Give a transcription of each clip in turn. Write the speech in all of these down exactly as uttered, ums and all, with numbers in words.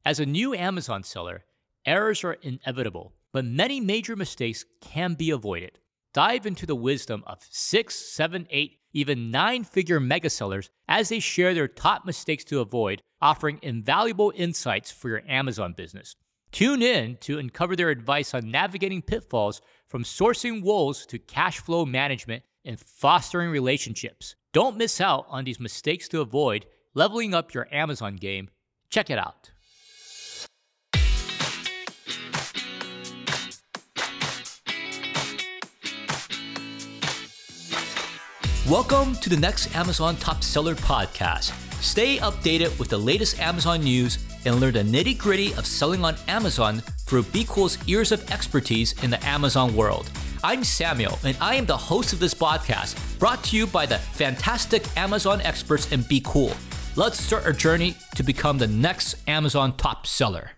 As a new Amazon seller, errors are inevitable, but many major mistakes can be avoided. Dive into the wisdom of six, seven, eight, even nine-figure mega sellers as they share their top mistakes to avoid, offering invaluable insights for your Amazon business. Tune in to uncover their advice on navigating pitfalls from sourcing woes to cash flow management and fostering relationships. Don't miss out on these mistakes to avoid, leveling up your Amazon game. Check it out. Welcome to the next Amazon Top Seller podcast. Stay updated with the latest Amazon news and learn the nitty-gritty of selling on Amazon through BeCool's years of expertise in the Amazon world. I'm Samuel, and I am the host of this podcast, brought to you by the fantastic Amazon experts in BeCool. Let's start our journey to become the next Amazon Top Seller.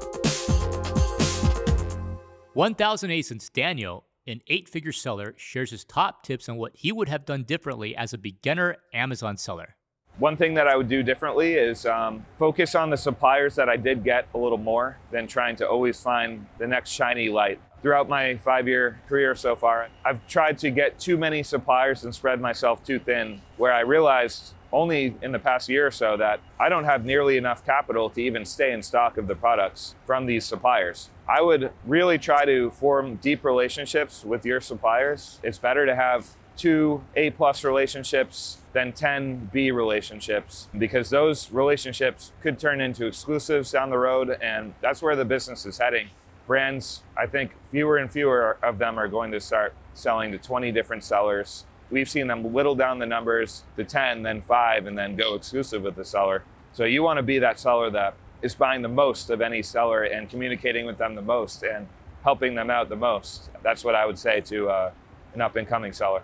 one thousand ASIN's Daniel, an eight-figure seller, shares his top tips on what he would have done differently as a beginner Amazon seller. One thing that I would do differently is um, focus on the suppliers that I did get a little more than trying to always find the next shiny light. Throughout my five-year career so far, I've tried to get too many suppliers and spread myself too thin, where I realized only in the past year or so that I don't have nearly enough capital to even stay in stock of the products from these suppliers. I would really try to form deep relationships with your suppliers. It's better to have two A-plus relationships than ten B relationships, because those relationships could turn into exclusives down the road, and that's where the business is heading. Brands, I think fewer and fewer of them are going to start selling to twenty different sellers. We've seen them whittle down the numbers to ten, then five, and then go exclusive with the seller. So you want to be that seller that is buying the most of any seller and communicating with them the most and helping them out the most. That's what I would say to uh, an up-and-coming seller.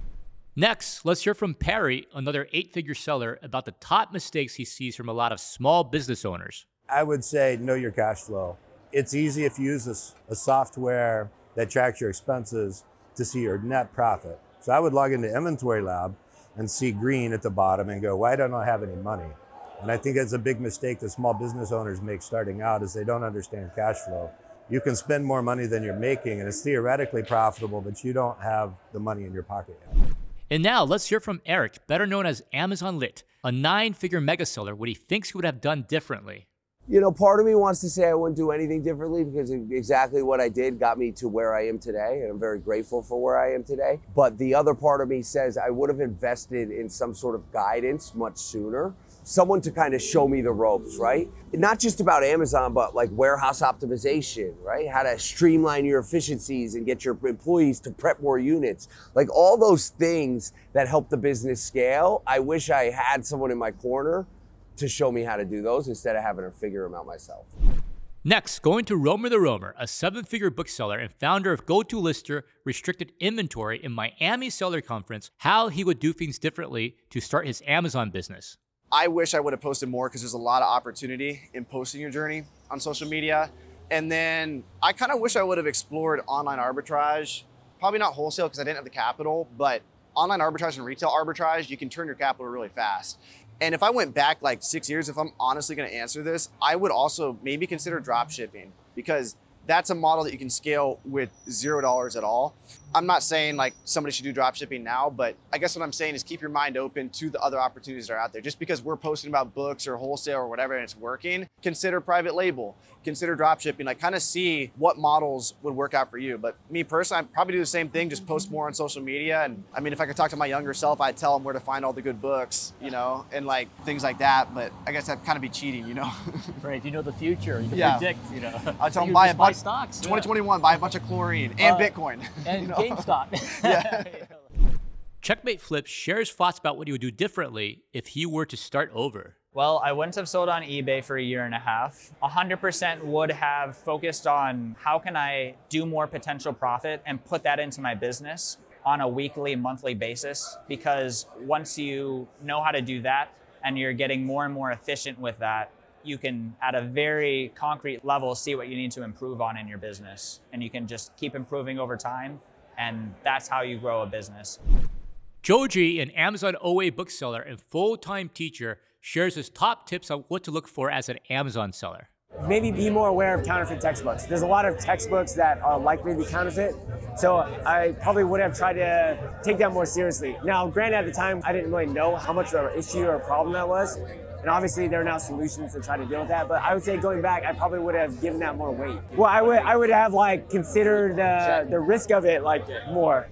Next, let's hear from Perry, another eight-figure seller, about the top mistakes he sees from a lot of small business owners. I would say know your cash flow. It's easy if you use a, a software that tracks your expenses to see your net profit. So I would log into Inventory Lab and see green at the bottom and go, why don't I have any money? And I think it's a big mistake that small business owners make starting out, is they don't understand cash flow. You can spend more money than you're making, and it's theoretically profitable, but you don't have the money in your pocket yet. And now let's hear from Eric, better known as Amazon Lit, a nine-figure mega seller, what he thinks he would have done differently. You know, part of me wants to say I wouldn't do anything differently, because exactly what I did got me to where I am today, and I'm very grateful for where I am today. But the other part of me says I would have invested in some sort of guidance much sooner. Someone to kind of show me the ropes, right? Not just about Amazon, but like warehouse optimization, right? How to streamline your efficiencies and get your employees to prep more units. Like all those things that help the business scale. I wish I had someone in my corner to show me how to do those instead of having to figure them out myself. Next, going to Romer the Romer, a seven-figure bookseller and founder of GoToLister Restricted Inventory in Miami Seller Conference, how he would do things differently to start his Amazon business. I wish I would have posted more, because there's a lot of opportunity in posting your journey on social media. And then I kind of wish I would have explored online arbitrage, probably not wholesale because I didn't have the capital, but online arbitrage and retail arbitrage, you can turn your capital really fast. And if I went back like six years, if I'm honestly going to answer this, I would also maybe consider drop shipping, because that's a model that you can scale with zero dollars at all. I'm not saying like somebody should do drop shipping now, but I guess what I'm saying is keep your mind open to the other opportunities that are out there. Just because we're posting about books or wholesale or whatever and it's working, consider private label, consider drop shipping, like kind of see what models would work out for you. But me personally, I'd probably do the same thing, just post more on social media. And I mean, if I could talk to my younger self, I'd tell them where to find all the good books, you know, and like things like that. But I guess that'd kind of be cheating, you know? Right, you know the future, you can yeah. predict, you know. I'd tell them buy a bunch, stocks. twenty twenty-one, buy a bunch of chlorine and uh, Bitcoin. And you know? GameStop. Yeah. Checkmate Flip shares thoughts about what he would do differently if he were to start over. Well, I wouldn't have sold on eBay for a year and a half. one hundred percent would have focused on how can I do more potential profit and put that into my business on a weekly, monthly basis. Because once you know how to do that and you're getting more and more efficient with that, you can, at a very concrete level, see what you need to improve on in your business. And you can just keep improving over time. And that's how you grow a business. Joji, an Amazon O A bookseller and full-time teacher, shares his top tips on what to look for as an Amazon seller. maybe be more aware of counterfeit textbooks. There's a lot of textbooks that are likely to be counterfeit, so I probably would have tried to take that more seriously. Now, granted, at the time, I didn't really know how much of an issue or a problem that was, and obviously there are now solutions to try to deal with that, but I would say going back, I probably would have given that more weight. Well, I would I would have like considered uh, the risk of it like more.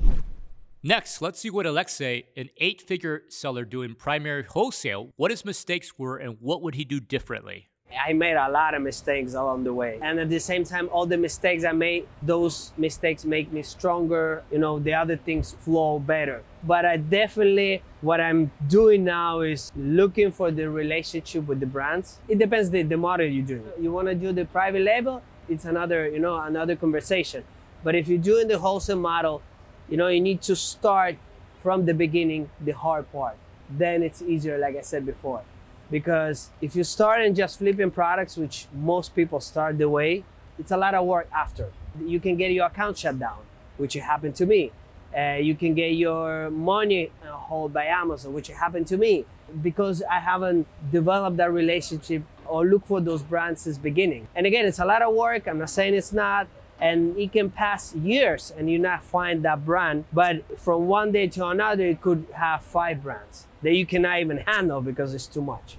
Next, let's see what Alexei, an eight-figure seller doing primary wholesale, what his mistakes were and what would he do differently. I made a lot of mistakes along the way. And at the same time, all the mistakes I made, those mistakes make me stronger. You know, the other things flow better. But I definitely, what I'm doing now is looking for the relationship with the brands. It depends the, the model you do. You want to do the private label, it's another, you know, another conversation. But if you're doing the wholesale model, you know, you need to start from the beginning, the hard part. Then it's easier, like I said before. Because if you start and just flipping products, which most people start the way, it's a lot of work after. You can get your account shut down, which happened to me. Uh, you can get your money held by Amazon, which happened to me. Because I haven't developed that relationship or look for those brands since beginning. And again, it's a lot of work. I'm not saying it's not. And it can pass years and you not find that brand. But from one day to another, you could have five brands that you cannot even handle because it's too much.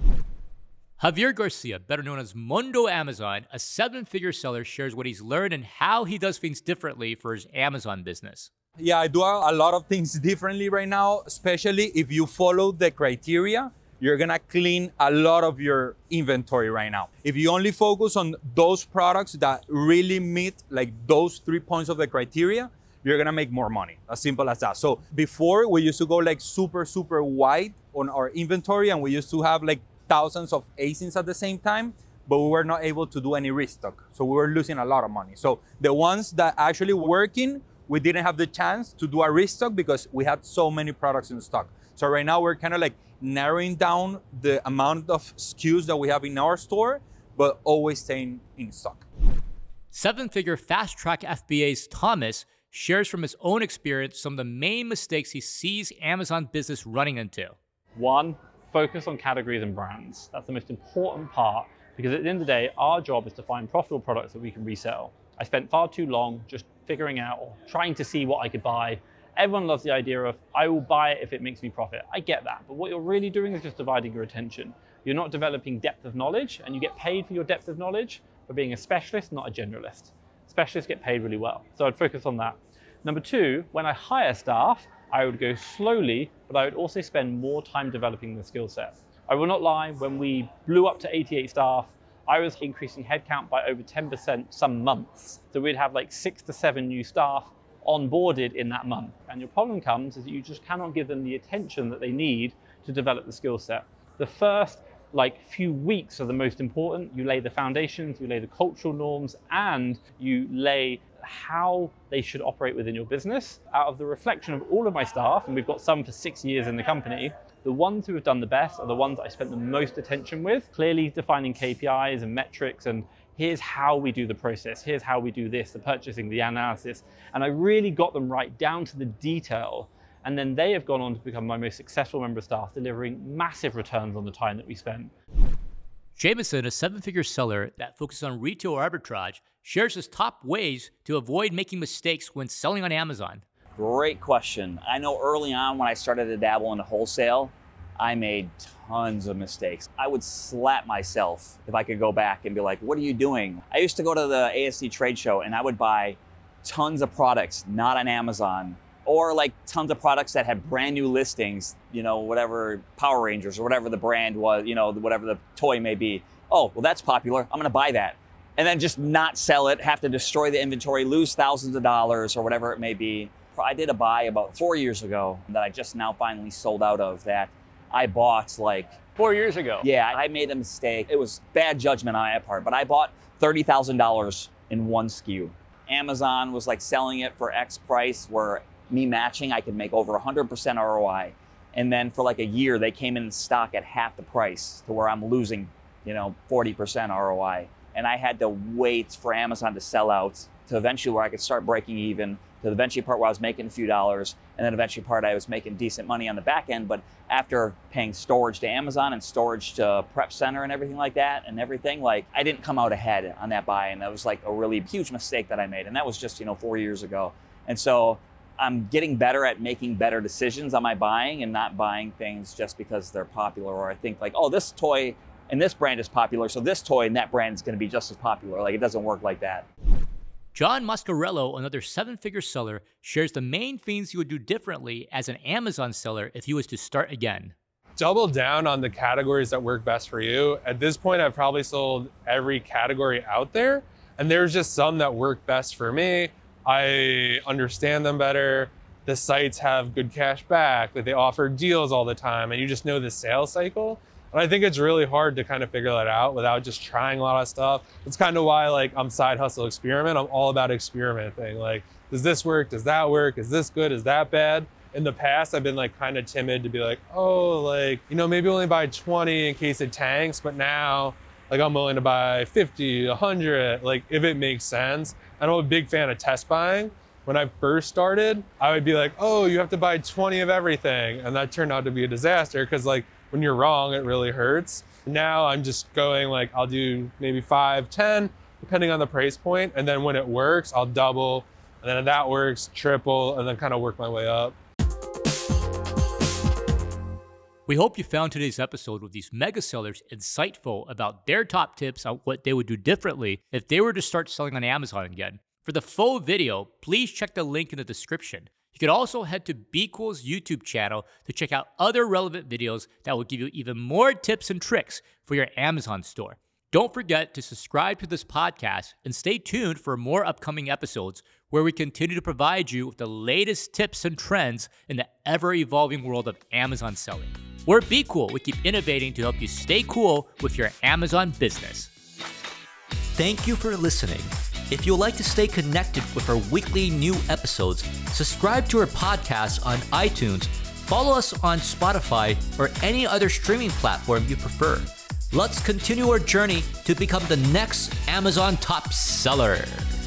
Javier Garcia, better known as Mundo Amazon, a seven-figure seller, shares what he's learned and how he does things differently for his Amazon business. Yeah, I do a lot of things differently right now, especially if you follow the criteria. You're gonna clean a lot of your inventory right now. If you only focus on those products that really meet like those three points of the criteria, you're gonna make more money, as simple as that. So before we used to go like super, super wide on our inventory and we used to have like thousands of A S I Ns at the same time, but we were not able to do any restock. So we were losing a lot of money. So the ones that actually working, we didn't have the chance to do a restock because we had so many products in stock. So right now we're kind of like narrowing down the amount of S K Us that we have in our store, but always staying in stock. Seven-figure Fast Track F B A's Thomas shares from his own experience some of the main mistakes he sees Amazon business running into. One, focus on categories and brands. That's the most important part because at the end of the day, our job is to find profitable products that we can resell. I spent far too long just figuring out or trying to see what I could buy. Everyone loves the idea of, I will buy it if it makes me profit. I get that, but what you're really doing is just dividing your attention. You're not developing depth of knowledge, and you get paid for your depth of knowledge for being a specialist, not a generalist. Specialists get paid really well, so I'd focus on that. Number two, when I hire staff, I would go slowly, but I would also spend more time developing the skill set. I will not lie, when we blew up to eighty-eight staff, I was increasing headcount by over ten percent some months. So we'd have like six to seven new staff onboarded in that month. And your problem comes is that you just cannot give them the attention that they need to develop the skill set. The first like few weeks are the most important. You lay the foundations, you lay the cultural norms, and you lay how they should operate within your business. Out of the reflection of all of my staff, and we've got some for six years in the company, the ones who have done the best are the ones I spent the most attention with, clearly defining K P Is and metrics, and here's how we do the process, here's how we do this, the purchasing, the analysis. And I really got them right down to the detail. And then they have gone on to become my most successful member of staff, delivering massive returns on the time that we spent. Jameson, a seven-figure seller that focuses on retail arbitrage, shares his top ways to avoid making mistakes when selling on Amazon. Great question. I know early on when I started to dabble into wholesale, I made tons of mistakes. I would slap myself if I could go back and be like, what are you doing? I used to go to the A S C trade show and I would buy tons of products, not on Amazon, or like tons of products that had brand new listings, you know, whatever Power Rangers or whatever the brand was, you know, whatever the toy may be. Oh, well, that's popular. I'm gonna buy that. And then just not sell it, have to destroy the inventory, lose thousands of dollars or whatever it may be. I did a buy about four years ago that I just now finally sold out of that I bought like... Four years ago? Yeah, I made a mistake. It was bad judgment on my part, but I bought thirty thousand dollars in one S K U. Amazon was like selling it for X price where me matching, I could make over one hundred percent R O I. And then for like a year, they came in stock at half the price to where I'm losing, you know, forty percent R O I. And I had to wait for Amazon to sell out to eventually where I could start breaking even, to the eventually part where I was making a few dollars, and then eventually part I was making decent money on the back end. But after paying storage to Amazon and storage to Prep Center and everything like that and everything, like I didn't come out ahead on that buy, and that was like a really huge mistake that I made. And that was just, you know, four years ago. And so I'm getting better at making better decisions on my buying and not buying things just because they're popular, or I think like, oh, this toy and this brand is popular, so this toy and that brand is going to be just as popular. Like, it doesn't work like that. John Mascarello, another seven-figure seller, shares the main things he would do differently as an Amazon seller if he was to start again. Double down on the categories that work best for you. At this point, I've probably sold every category out there, and there's just some that work best for me. I understand them better. The sites have good cash back, that they offer deals all the time, and you just know the sales cycle. And I think it's really hard to kind of figure that out without just trying a lot of stuff. It's kind of why like I'm Side Hustle Experiment. I'm all about experimenting. Like, does this work? Does that work? Is this good? Is that bad? In the past, I've been like kind of timid to be like, oh, like, you know, maybe only buy twenty in case it tanks. But now, like, I'm willing to buy fifty, a hundred, like if it makes sense. And I'm a big fan of test buying. When I first started, I would be like, oh, you have to buy twenty of everything. And that turned out to be a disaster because like when you're wrong, it really hurts. Now I'm just going like, I'll do maybe five, ten, depending on the price point. And then when it works, I'll double. And then if that works, triple, and then kind of work my way up. We hope you found today's episode with these mega sellers insightful about their top tips on what they would do differently if they were to start selling on Amazon again. For the full video, please check the link in the description. You could also head to BeQool's YouTube channel to check out other relevant videos that will give you even more tips and tricks for your Amazon store. Don't forget to subscribe to this podcast and stay tuned for more upcoming episodes where we continue to provide you with the latest tips and trends in the ever-evolving world of Amazon selling. We're BeQool. We keep innovating to help you stay cool with your Amazon business. Thank you for listening. If you'd like to stay connected with our weekly new episodes, subscribe to our podcast on iTunes, follow us on Spotify, or any other streaming platform you prefer. Let's continue our journey to become the next Amazon top seller.